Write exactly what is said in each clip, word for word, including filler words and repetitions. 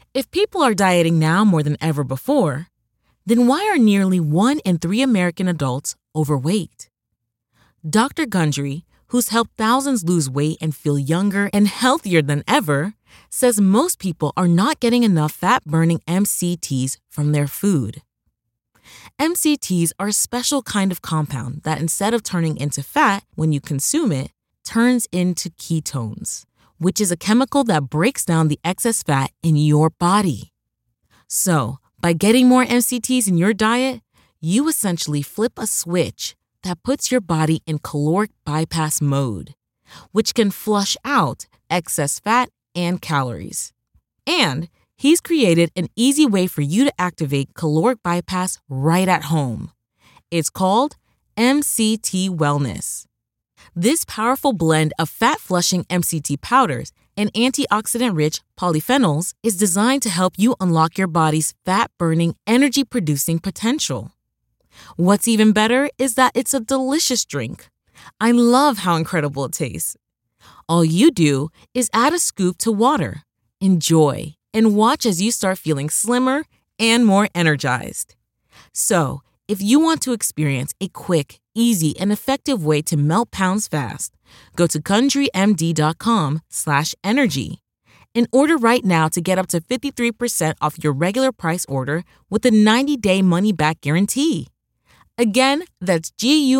If people are dieting now more than ever before, then why are nearly one in three American adults overweight? Doctor Gundry, who's helped thousands lose weight and feel younger and healthier than ever, says most people are not getting enough fat-burning M C Ts from their food. M C Ts are a special kind of compound that, instead of turning into fat when you consume it, turns into ketones, which is a chemical that breaks down the excess fat in your body. So, by getting more M C Ts in your diet, you essentially flip a switch that puts your body in caloric bypass mode, which can flush out excess fat and calories. And he's created an easy way for you to activate caloric bypass right at home. It's called M C T Wellness. This powerful blend of fat-flushing M C T powders and antioxidant-rich polyphenols is designed to help you unlock your body's fat-burning, energy-producing potential. What's even better is that it's a delicious drink. I love how incredible it tastes. All you do is add a scoop to water, enjoy, and watch as you start feeling slimmer and more energized. So, if you want to experience a quick, easy, and effective way to melt pounds fast, go to GundryMD.com slash energy and order right now to get up to fifty-three percent off your regular price order with a ninety-day money-back guarantee. Again, that's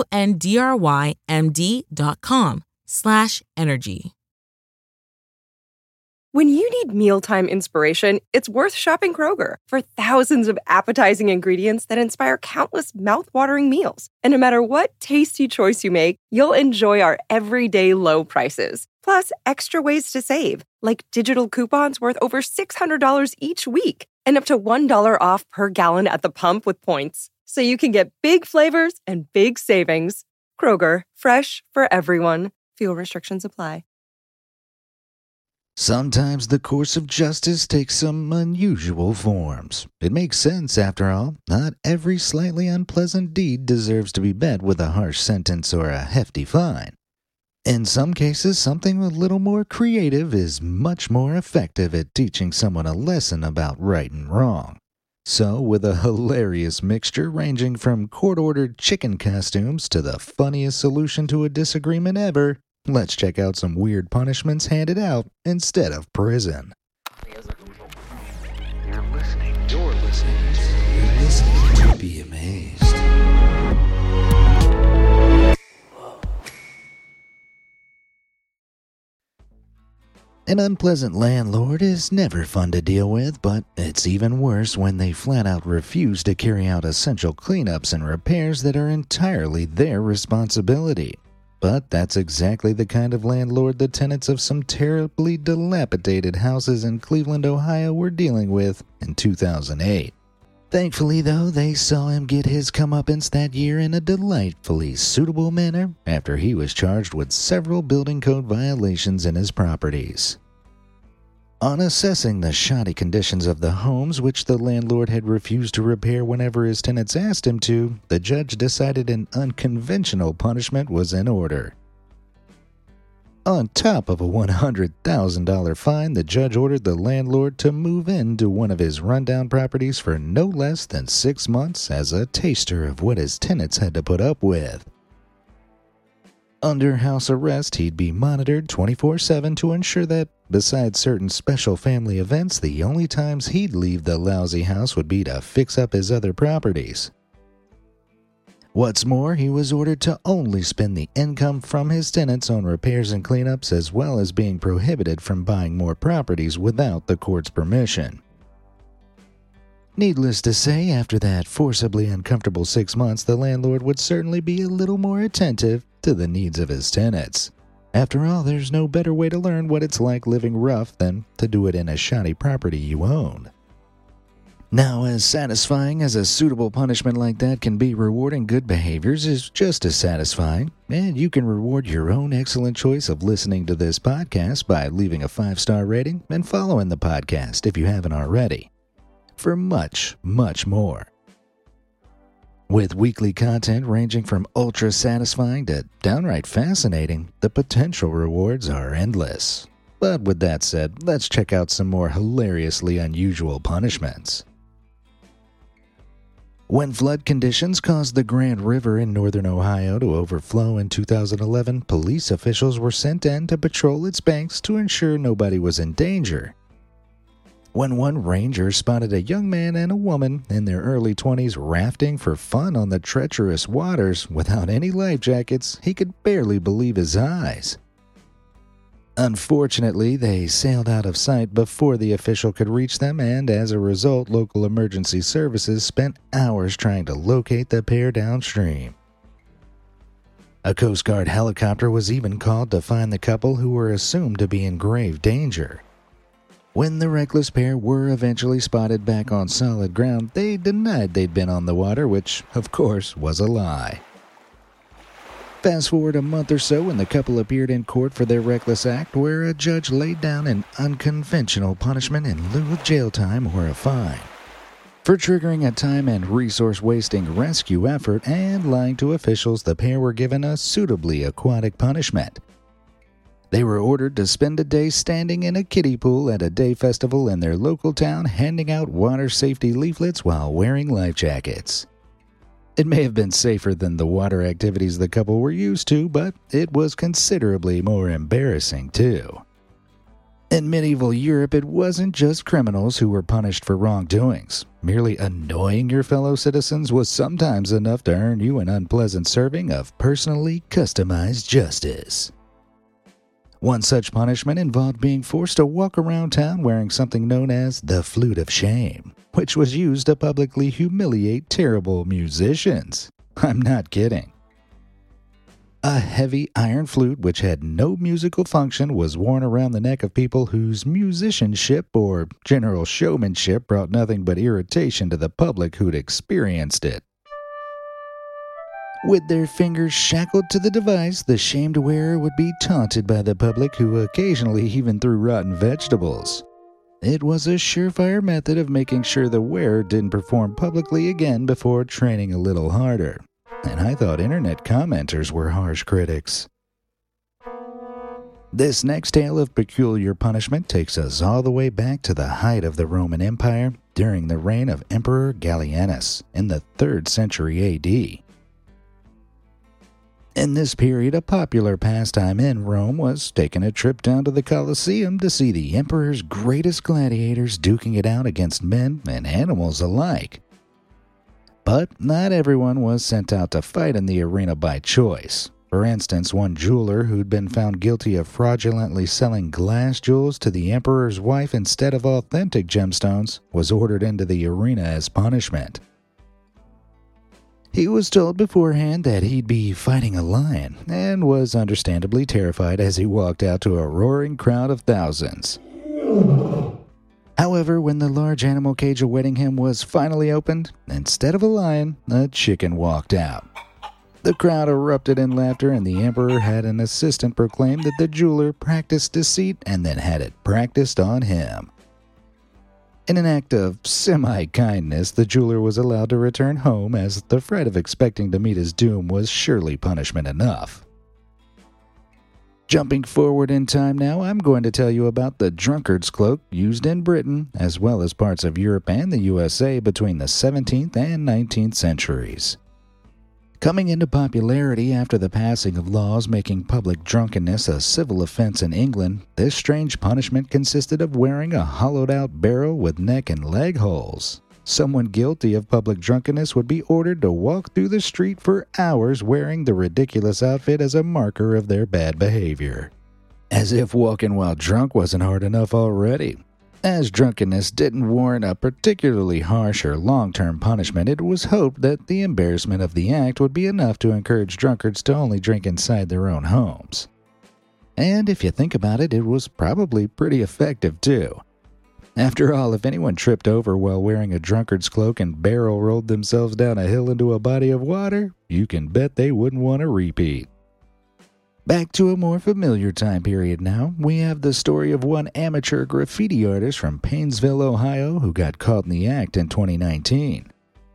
G-U-N-D-R-Y-M-D.com slash energy. When you need mealtime inspiration, it's worth shopping Kroger for thousands of appetizing ingredients that inspire countless mouth-watering meals. And no matter what tasty choice you make, you'll enjoy our everyday low prices. Plus, extra ways to save, like digital coupons worth over six hundred dollars each week and up to one dollar off per gallon at the pump with points. So you can get big flavors and big savings. Kroger, fresh for everyone. Fuel restrictions apply. Sometimes the course of justice takes some unusual forms. It makes sense, after all. Not every slightly unpleasant deed deserves to be met with a harsh sentence or a hefty fine. In some cases, something a little more creative is much more effective at teaching someone a lesson about right and wrong. So, with a hilarious mixture ranging from court-ordered chicken costumes to the funniest solution to a disagreement ever, let's check out some weird punishments handed out instead of prison. You're listening, you're listening to, you're listening to Be Amazed. An unpleasant landlord is never fun to deal with, but it's even worse when they flat out refuse to carry out essential cleanups and repairs that are entirely their responsibility. But that's exactly the kind of landlord the tenants of some terribly dilapidated houses in Cleveland, Ohio were dealing with in two thousand eight. Thankfully, though, they saw him get his comeuppance that year in a delightfully suitable manner after he was charged with several building code violations in his properties. On assessing the shoddy conditions of the homes, which the landlord had refused to repair whenever his tenants asked him to, the judge decided an unconventional punishment was in order. On top of a one hundred thousand dollars fine, the judge ordered the landlord to move into one of his rundown properties for no less than six months as a taster of what his tenants had to put up with. Under house arrest, he'd be monitored twenty-four seven to ensure that, besides certain special family events, the only times he'd leave the lousy house would be to fix up his other properties. What's more, he was ordered to only spend the income from his tenants on repairs and cleanups, as well as being prohibited from buying more properties without the court's permission. Needless to say, after that forcibly uncomfortable six months, the landlord would certainly be a little more attentive to the needs of his tenants. After all, there's no better way to learn what it's like living rough than to do it in a shoddy property you own. Now, as satisfying as a suitable punishment like that can be, rewarding good behaviors is just as satisfying, and you can reward your own excellent choice of listening to this podcast by leaving a five-star rating and following the podcast if you haven't already, for much, much more. With weekly content ranging from ultra-satisfying to downright fascinating, the potential rewards are endless. But with that said, let's check out some more hilariously unusual punishments. When flood conditions caused the Grand River in northern Ohio to overflow in two thousand eleven, police officials were sent in to patrol its banks to ensure nobody was in danger. When one ranger spotted a young man and a woman in their early twenties rafting for fun on the treacherous waters without any life jackets, he could barely believe his eyes. Unfortunately, they sailed out of sight before the official could reach them, and as a result, local emergency services spent hours trying to locate the pair downstream. A Coast Guard helicopter was even called to find the couple who were assumed to be in grave danger. When the reckless pair were eventually spotted back on solid ground, they denied they'd been on the water, which, of course, was a lie. Fast forward a month or so when the couple appeared in court for their reckless act, where a judge laid down an unconventional punishment in lieu of jail time or a fine. For triggering a time and resource-wasting rescue effort and lying to officials, the pair were given a suitably aquatic punishment. They were ordered to spend a day standing in a kiddie pool at a day festival in their local town, handing out water safety leaflets while wearing life jackets. It may have been safer than the water activities the couple were used to, but it was considerably more embarrassing, too. In medieval Europe, it wasn't just criminals who were punished for wrongdoings. Merely annoying your fellow citizens was sometimes enough to earn you an unpleasant serving of personally customized justice. One such punishment involved being forced to walk around town wearing something known as the Flute of Shame, which was used to publicly humiliate terrible musicians. I'm not kidding. A heavy iron flute which had no musical function was worn around the neck of people whose musicianship or general showmanship brought nothing but irritation to the public who'd experienced it. With their fingers shackled to the device, the shamed wearer would be taunted by the public, who occasionally even threw rotten vegetables. It was a surefire method of making sure the wearer didn't perform publicly again before training a little harder. And I thought internet commenters were harsh critics. This next tale of peculiar punishment takes us all the way back to the height of the Roman Empire during the reign of Emperor Gallienus in the third century A D. In this period, a popular pastime in Rome was taking a trip down to the Colosseum to see the emperor's greatest gladiators duking it out against men and animals alike. But not everyone was sent out to fight in the arena by choice. For instance, one jeweler who'd been found guilty of fraudulently selling glass jewels to the emperor's wife instead of authentic gemstones was ordered into the arena as punishment. He was told beforehand that he'd be fighting a lion, and was understandably terrified as he walked out to a roaring crowd of thousands. However, when the large animal cage awaiting him was finally opened, instead of a lion, a chicken walked out. The crowd erupted in laughter, and the emperor had an assistant proclaim that the jeweler practiced deceit and then had it practiced on him. In an act of semi-kindness, the jeweler was allowed to return home, as the fright of expecting to meet his doom was surely punishment enough. Jumping forward in time now, I'm going to tell you about the drunkard's cloak used in Britain, as well as parts of Europe and the U S A between the seventeenth and nineteenth centuries. Coming into popularity after the passing of laws making public drunkenness a civil offense in England, this strange punishment consisted of wearing a hollowed-out barrel with neck and leg holes. Someone guilty of public drunkenness would be ordered to walk through the street for hours wearing the ridiculous outfit as a marker of their bad behavior. As if walking while drunk wasn't hard enough already. As drunkenness didn't warrant a particularly harsh or long-term punishment, it was hoped that the embarrassment of the act would be enough to encourage drunkards to only drink inside their own homes. And if you think about it, it was probably pretty effective too. After all, if anyone tripped over while wearing a drunkard's cloak and barrel rolled themselves down a hill into a body of water, you can bet they wouldn't want to repeat. Back to a more familiar time period now, we have the story of one amateur graffiti artist from Painesville, Ohio, who got caught in the act in twenty nineteen.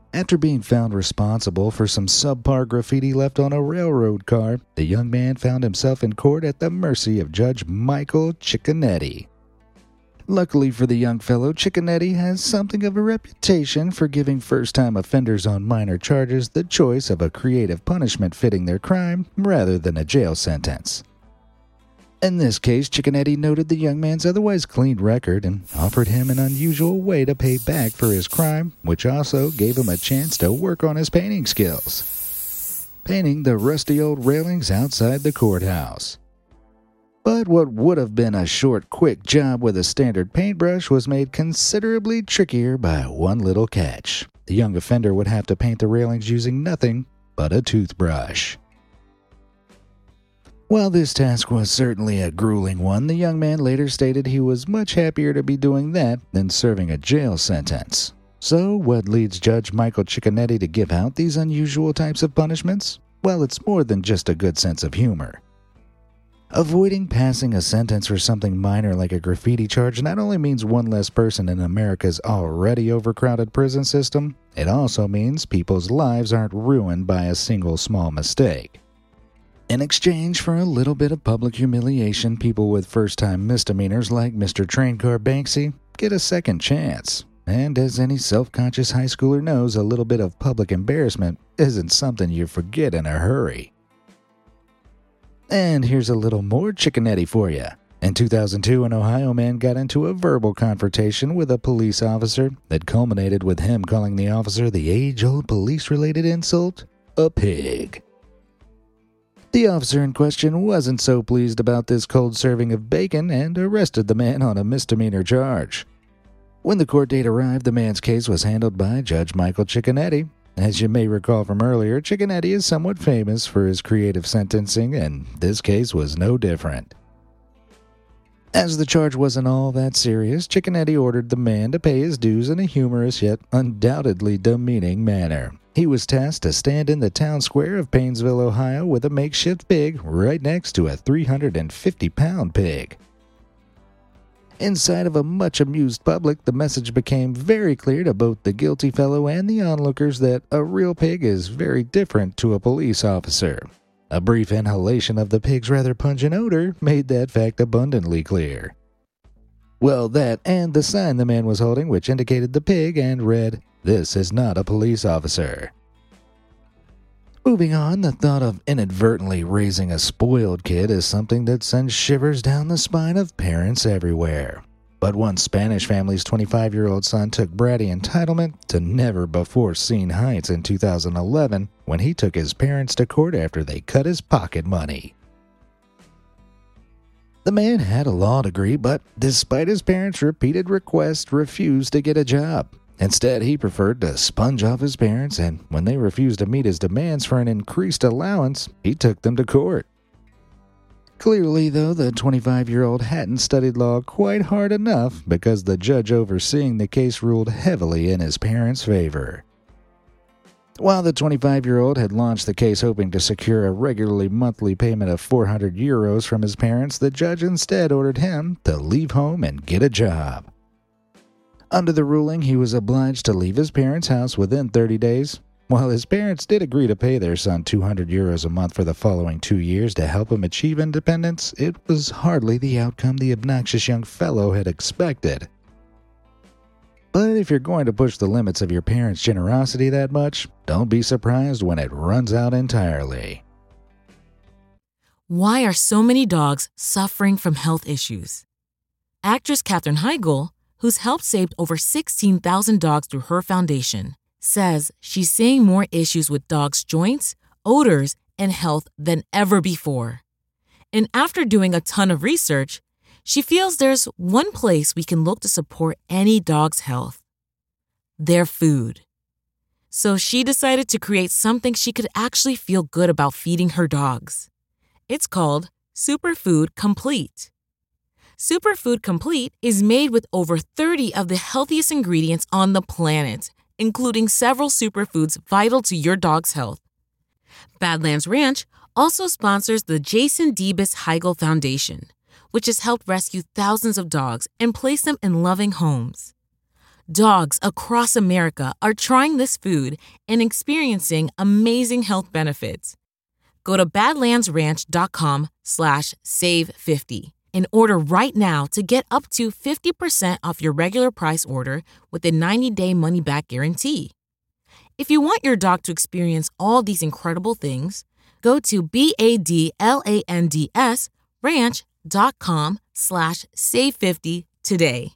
After being found responsible for some subpar graffiti left on a railroad car, the young man found himself in court at the mercy of Judge Michael Cicconetti. Luckily for the young fellow, Cicconetti has something of a reputation for giving first-time offenders on minor charges the choice of a creative punishment fitting their crime rather than a jail sentence. In this case, Cicconetti noted the young man's otherwise clean record and offered him an unusual way to pay back for his crime, which also gave him a chance to work on his painting skills. Painting the rusty old railings outside the courthouse. But what would have been a short, quick job with a standard paintbrush was made considerably trickier by one little catch. The young offender would have to paint the railings using nothing but a toothbrush. While this task was certainly a grueling one, the young man later stated he was much happier to be doing that than serving a jail sentence. So, what leads Judge Michael Cicconetti to give out these unusual types of punishments? Well, it's more than just a good sense of humor. Avoiding passing a sentence for something minor like a graffiti charge not only means one less person in America's already overcrowded prison system, it also means people's lives aren't ruined by a single small mistake. In exchange for a little bit of public humiliation, people with first-time misdemeanors like Mister Traincar Banksy get a second chance. And as any self-conscious high schooler knows, a little bit of public embarrassment isn't something you forget in a hurry. And here's a little more Cicconetti for you. In two thousand two, an Ohio man got into a verbal confrontation with a police officer that culminated with him calling the officer the age-old police-related insult, a pig. The officer in question wasn't so pleased about this cold serving of bacon and arrested the man on a misdemeanor charge. When the court date arrived, the man's case was handled by Judge Michael Cicconetti. As you may recall from earlier, Cicconetti is somewhat famous for his creative sentencing, and this case was no different. As the charge wasn't all that serious, Cicconetti ordered the man to pay his dues in a humorous yet undoubtedly demeaning manner. He was tasked to stand in the town square of Painesville, Ohio, with a makeshift pig right next to a three hundred fifty pound pig. Inside of a much amused public, the message became very clear to both the guilty fellow and the onlookers that a real pig is very different to a police officer. A brief inhalation of the pig's rather pungent odor made that fact abundantly clear. Well, that and the sign the man was holding, which indicated the pig and read, "This is not a police officer." Moving on, the thought of inadvertently raising a spoiled kid is something that sends shivers down the spine of parents everywhere. But one Spanish family's twenty-five-year-old son took bratty entitlement to never-before-seen heights in two thousand eleven when he took his parents to court after they cut his pocket money. The man had a law degree, but despite his parents' repeated requests, refused to get a job. Instead, he preferred to sponge off his parents, and when they refused to meet his demands for an increased allowance, he took them to court. Clearly, though, the twenty-five-year-old hadn't studied law quite hard enough because the judge overseeing the case ruled heavily in his parents' favor. While the twenty-five-year-old had launched the case hoping to secure a regularly monthly payment of four hundred euros from his parents, the judge instead ordered him to leave home and get a job. Under the ruling, he was obliged to leave his parents' house within thirty days. While his parents did agree to pay their son two hundred euros a month for the following two years to help him achieve independence, it was hardly the outcome the obnoxious young fellow had expected. But if you're going to push the limits of your parents' generosity that much, don't be surprised when it runs out entirely. Why are so many dogs suffering from health issues? Actress Katherine Heigl, who's helped save over sixteen thousand dogs through her foundation, says she's seeing more issues with dogs' joints, odors, and health than ever before. And after doing a ton of research, she feels there's one place we can look to support any dog's health: their food. So she decided to create something she could actually feel good about feeding her dogs. It's called Superfood Complete. Superfood Complete is made with over thirty of the healthiest ingredients on the planet, including several superfoods vital to your dog's health. Badlands Ranch also sponsors the Jason Debus Heigl Foundation, which has helped rescue thousands of dogs and place them in loving homes. Dogs across America are trying this food and experiencing amazing health benefits. Go to badlandsranch.com slash save50 and order right now to get up to fifty percent off your regular price order with a ninety-day money-back guarantee. If you want your dog to experience all these incredible things, go to B-A-D-L-A-N-D-S ranch.com slash save 50 today.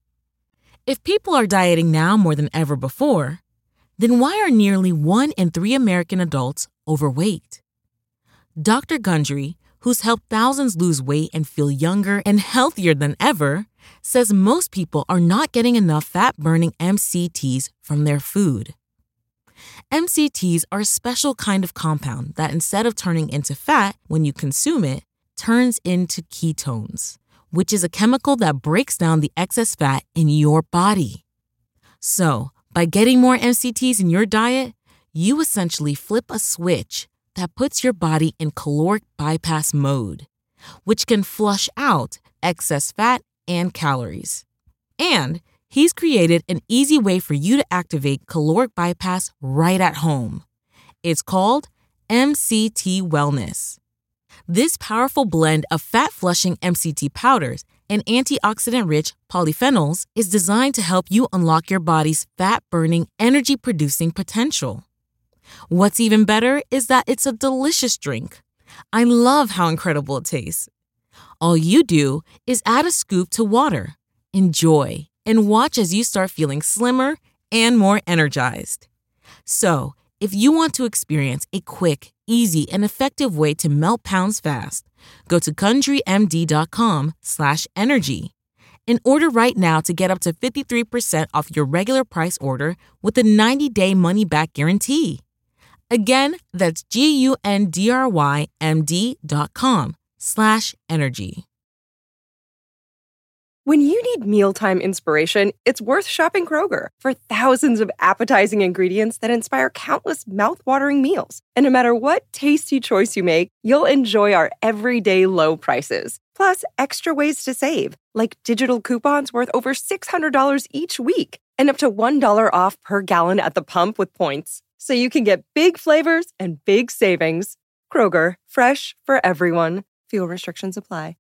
If people are dieting now more than ever before, then why are nearly one in three American adults overweight? Doctor Gundry, who's helped thousands lose weight and feel younger and healthier than ever, says most people are not getting enough fat-burning M C Ts from their food. M C Ts are a special kind of compound that, instead of turning into fat when you consume it, turns into ketones, which is a chemical that breaks down the excess fat in your body. So, by getting more M C Ts in your diet, you essentially flip a switch that puts your body in caloric bypass mode, which can flush out excess fat and calories. And he's created an easy way for you to activate caloric bypass right at home. It's called M C T Wellness. This powerful blend of fat-flushing M C T powders and antioxidant-rich polyphenols is designed to help you unlock your body's fat-burning, energy-producing potential. What's even better is that it's a delicious drink. I love how incredible it tastes. All you do is add a scoop to water, enjoy, and watch as you start feeling slimmer and more energized. So, if you want to experience a quick, easy, and effective way to melt pounds fast, go to GundryMD.com slash energy and order right now to get up to fifty-three percent off your regular price order with a ninety-day money-back guarantee. Again, that's G-U-N-D-R-Y-M-D.com slash energy. When you need mealtime inspiration, it's worth shopping Kroger for thousands of appetizing ingredients that inspire countless mouth-watering meals. And no matter what tasty choice you make, you'll enjoy our everyday low prices. Plus, extra ways to save, like digital coupons worth over six hundred dollars each week and up to one dollar off per gallon at the pump with points. So you can get big flavors and big savings. Kroger, fresh for everyone. Fuel restrictions apply.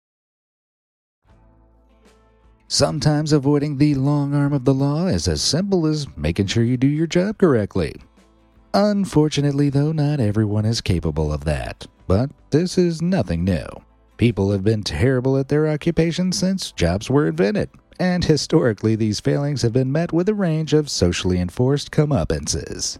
Sometimes avoiding the long arm of the law is as simple as making sure you do your job correctly. Unfortunately, though, not everyone is capable of that. But this is nothing new. People have been terrible at their occupation since jobs were invented, and historically these failings have been met with a range of socially enforced comeuppances.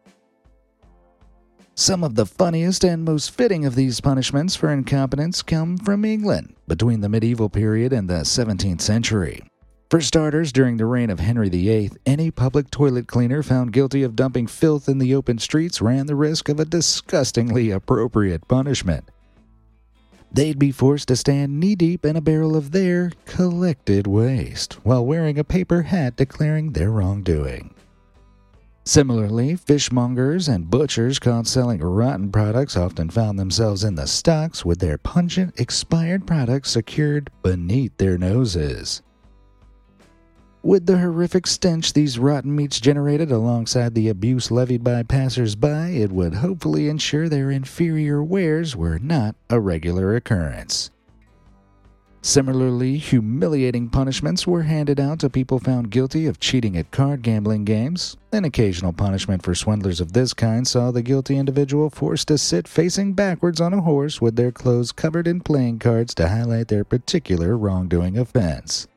Some of the funniest and most fitting of these punishments for incompetence come from England between the medieval period and the seventeenth century. For starters, during the reign of Henry the Eighth, any public toilet cleaner found guilty of dumping filth in the open streets ran the risk of a disgustingly appropriate punishment. They'd be forced to stand knee-deep in a barrel of their collected waste while wearing a paper hat declaring their wrongdoing. Similarly, fishmongers and butchers caught selling rotten products often found themselves in the stocks with their pungent, expired products secured beneath their noses. With the horrific stench these rotten meats generated alongside the abuse levied by passers-by, it would hopefully ensure their inferior wares were not a regular occurrence. Similarly, humiliating punishments were handed out to people found guilty of cheating at card gambling games. An occasional punishment for swindlers of this kind saw the guilty individual forced to sit facing backwards on a horse with their clothes covered in playing cards to highlight their particular wrongdoing offense.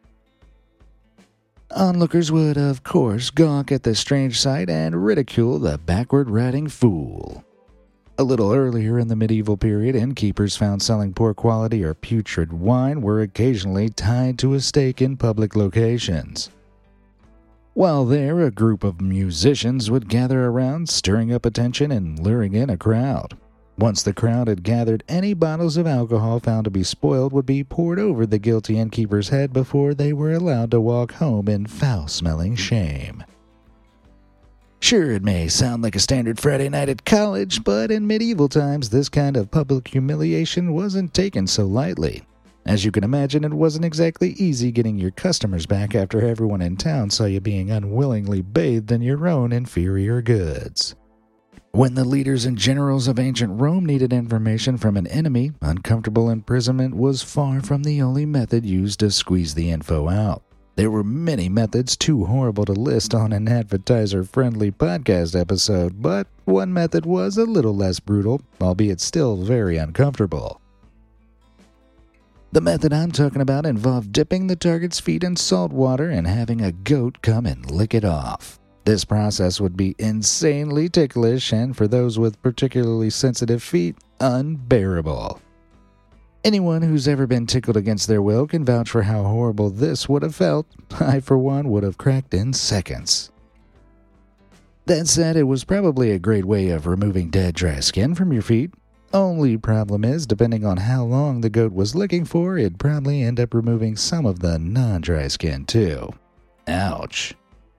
Onlookers would, of course, gawk at the strange sight and ridicule the backward-riding fool. A little earlier in the medieval period, innkeepers found selling poor quality or putrid wine were occasionally tied to a stake in public locations. While there, a group of musicians would gather around, stirring up attention and luring in a crowd. Once the crowd had gathered, any bottles of alcohol found to be spoiled would be poured over the guilty innkeeper's head before they were allowed to walk home in foul-smelling shame. Sure, it may sound like a standard Friday night at college, but in medieval times this kind of public humiliation wasn't taken so lightly. As you can imagine, it wasn't exactly easy getting your customers back after everyone in town saw you being unwillingly bathed in your own inferior goods. When the leaders and generals of ancient Rome needed information from an enemy, uncomfortable imprisonment was far from the only method used to squeeze the info out. There were many methods too horrible to list on an advertiser-friendly podcast episode, but one method was a little less brutal, albeit still very uncomfortable. The method I'm talking about involved dipping the target's feet in salt water and having a goat come and lick it off. This process would be insanely ticklish and, for those with particularly sensitive feet, unbearable. Anyone who's ever been tickled against their will can vouch for how horrible this would have felt. I, for one, would have cracked in seconds. That said, it was probably a great way of removing dead, dry skin from your feet. Only problem is, depending on how long the goat was licking for, it'd probably end up removing some of the non-dry skin too. Ouch.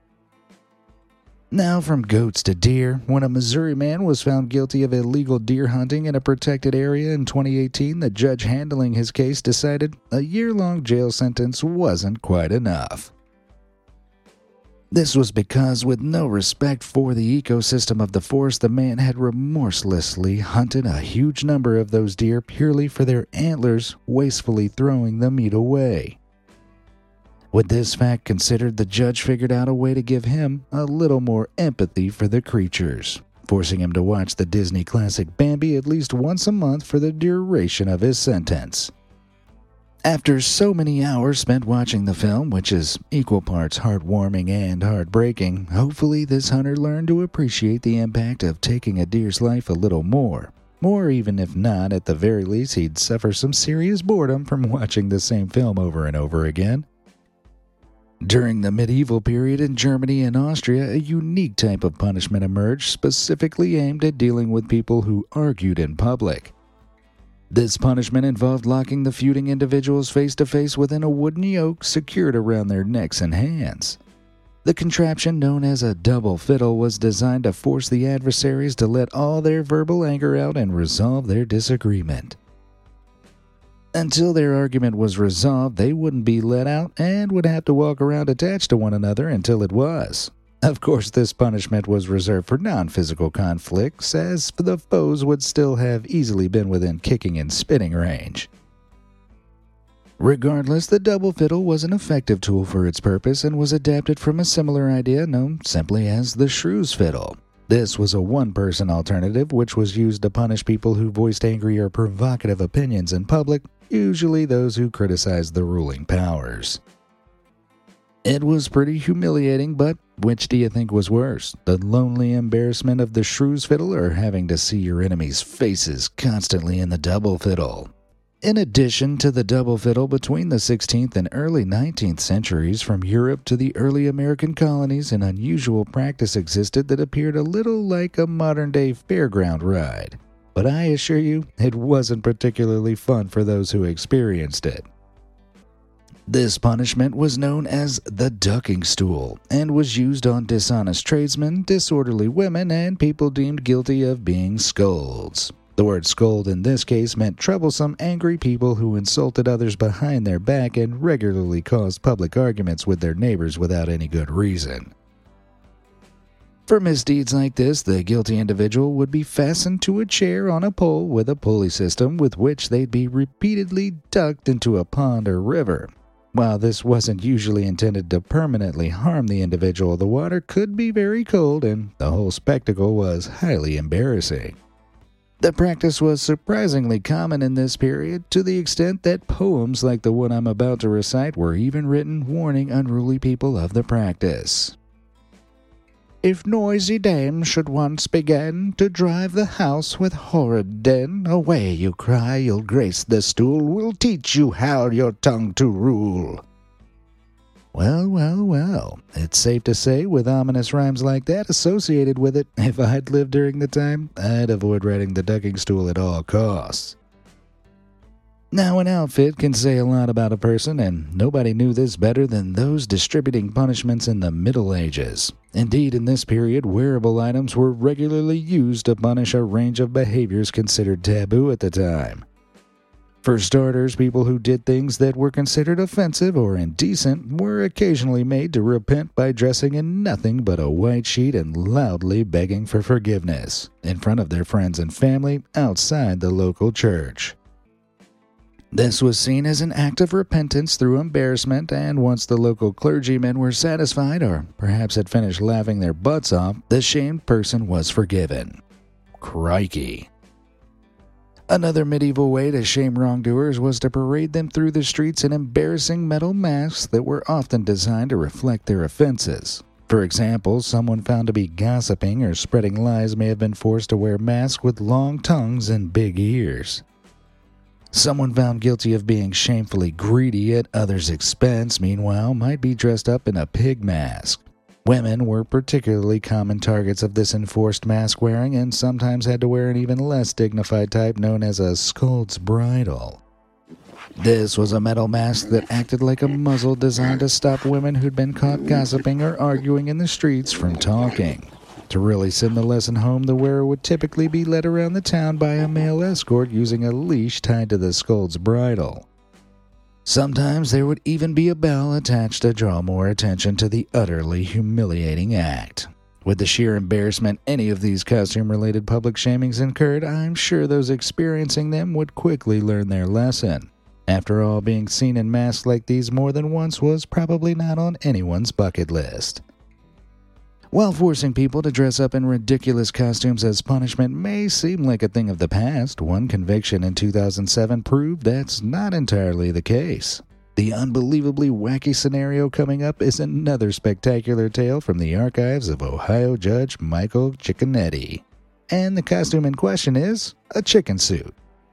Now from goats to deer. When a Missouri man was found guilty of illegal deer hunting in a protected area in twenty eighteen, the judge handling his case decided a year-long jail sentence wasn't quite enough. This was because, with no respect for the ecosystem of the forest, the man had remorselessly hunted a huge number of those deer purely for their antlers, wastefully throwing the meat away. With this fact considered, the judge figured out a way to give him a little more empathy for the creatures, forcing him to watch the Disney classic Bambi at least once a month for the duration of his sentence. After so many hours spent watching the film, which is equal parts heartwarming and heartbreaking, hopefully this hunter learned to appreciate the impact of taking a deer's life a little more. Or even if not, at the very least he'd suffer some serious boredom from watching the same film over and over again. During the medieval period in Germany and Austria, a unique type of punishment emerged specifically aimed at dealing with people who argued in public. This punishment involved locking the feuding individuals face-to-face within a wooden yoke secured around their necks and hands. The contraption, known as a double fiddle, was designed to force the adversaries to let all their verbal anger out and resolve their disagreement. Until their argument was resolved, they wouldn't be let out and would have to walk around attached to one another until it was. Of course, this punishment was reserved for non-physical conflicts, as the foes would still have easily been within kicking and spitting range. Regardless, the double fiddle was an effective tool for its purpose and was adapted from a similar idea known simply as the shrew's fiddle. This was a one-person alternative which was used to punish people who voiced angry or provocative opinions in public, usually those who criticized the ruling powers. It was pretty humiliating, but which do you think was worse? The lonely embarrassment of the shrew's fiddle or having to see your enemies' faces constantly in the double fiddle? In addition to the double fiddle, between the sixteenth and early nineteenth centuries, from Europe to the early American colonies, an unusual practice existed that appeared a little like a modern-day fairground ride. But I assure you, it wasn't particularly fun for those who experienced it. This punishment was known as the ducking stool and was used on dishonest tradesmen, disorderly women, and people deemed guilty of being scolds. The word scold in this case meant troublesome, angry people who insulted others behind their back and regularly caused public arguments with their neighbors without any good reason. For misdeeds like this, the guilty individual would be fastened to a chair on a pole with a pulley system with which they'd be repeatedly ducked into a pond or river. While this wasn't usually intended to permanently harm the individual, the water could be very cold and the whole spectacle was highly embarrassing. The practice was surprisingly common in this period, to the extent that poems like the one I'm about to recite were even written warning unruly people of the practice. If noisy dames should once begin to drive the house with horrid din, away you cry, you'll grace the stool, we'll teach you how your tongue to rule. Well, well, well, it's safe to say, with ominous rhymes like that associated with it, if I'd lived during the time, I'd avoid riding the ducking stool at all costs. Now, an outfit can say a lot about a person, and nobody knew this better than those distributing punishments in the Middle Ages. Indeed, in this period, wearable items were regularly used to punish a range of behaviors considered taboo at the time. For starters, people who did things that were considered offensive or indecent were occasionally made to repent by dressing in nothing but a white sheet and loudly begging for forgiveness in front of their friends and family outside the local church. This was seen as an act of repentance through embarrassment, and once the local clergymen were satisfied or perhaps had finished laughing their butts off, the shamed person was forgiven. Crikey. Another medieval way to shame wrongdoers was to parade them through the streets in embarrassing metal masks that were often designed to reflect their offenses. For example, someone found to be gossiping or spreading lies may have been forced to wear masks with long tongues and big ears. Someone found guilty of being shamefully greedy at others' expense, meanwhile, might be dressed up in a pig mask. Women were particularly common targets of this enforced mask wearing and sometimes had to wear an even less dignified type known as a scold's bridle. This was a metal mask that acted like a muzzle designed to stop women who'd been caught gossiping or arguing in the streets from talking. To really send the lesson home, the wearer would typically be led around the town by a male escort using a leash tied to the scold's bridle. Sometimes there would even be a bell attached to draw more attention to the utterly humiliating act. With the sheer embarrassment any of these costume-related public shamings incurred, I'm sure those experiencing them would quickly learn their lesson. After all, being seen in masks like these more than once was probably not on anyone's bucket list. While forcing people to dress up in ridiculous costumes as punishment may seem like a thing of the past, one conviction in two thousand seven proved that's not entirely the case. The unbelievably wacky scenario coming up is another spectacular tale from the archives of Ohio Judge Michael Cicconetti. And the costume in question is a chicken suit.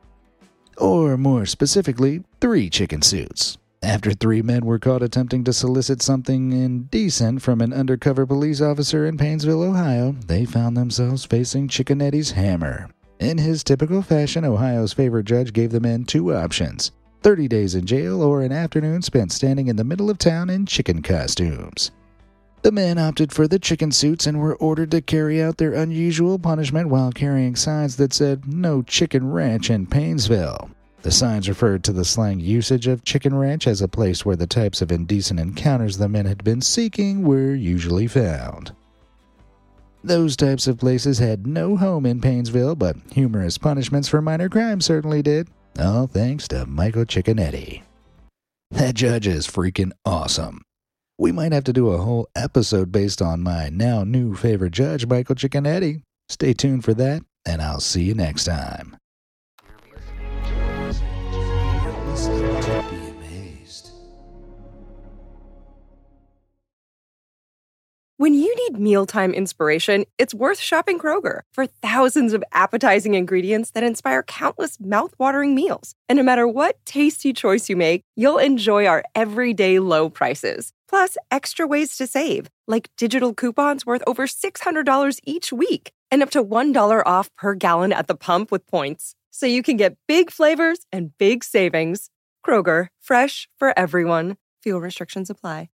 Or more specifically, three chicken suits. After three men were caught attempting to solicit something indecent from an undercover police officer in Painesville, Ohio, they found themselves facing Cicconetti's hammer. In his typical fashion, Ohio's favorite judge gave the men two options: thirty days in jail or an afternoon spent standing in the middle of town in chicken costumes. The men opted for the chicken suits and were ordered to carry out their unusual punishment while carrying signs that said, "No Chicken Ranch in Painesville." The signs referred to the slang usage of Chicken Ranch as a place where the types of indecent encounters the men had been seeking were usually found. Those types of places had no home in Painesville, but humorous punishments for minor crimes certainly did, all thanks to Michael Cicconetti. That judge is freaking awesome. We might have to do a whole episode based on my now new favorite judge, Michael Cicconetti. Stay tuned for that, and I'll see you next time. Be amazed. When you need mealtime inspiration, it's worth shopping Kroger for thousands of appetizing ingredients that inspire countless mouth-watering meals. And no matter what tasty choice you make, you'll enjoy our everyday low prices. Plus, extra ways to save, like digital coupons worth over six hundred dollars each week and up to one dollar off per gallon at the pump with points. So you can get big flavors and big savings. Kroger, fresh for everyone. Fuel restrictions apply.